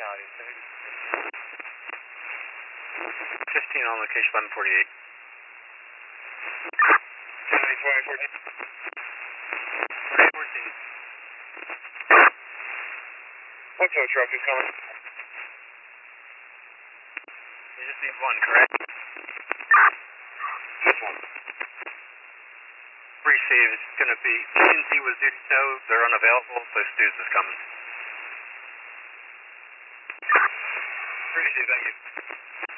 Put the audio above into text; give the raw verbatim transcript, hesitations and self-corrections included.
fifteen on location, eleven forty-eight. twenty fourteen. twenty fourteen. What tow truck is coming? You just need one, correct? Just one. Receive, it's going to be T N T with duty tow. They're unavailable, so Stu's is coming. Appreciate it, thank you.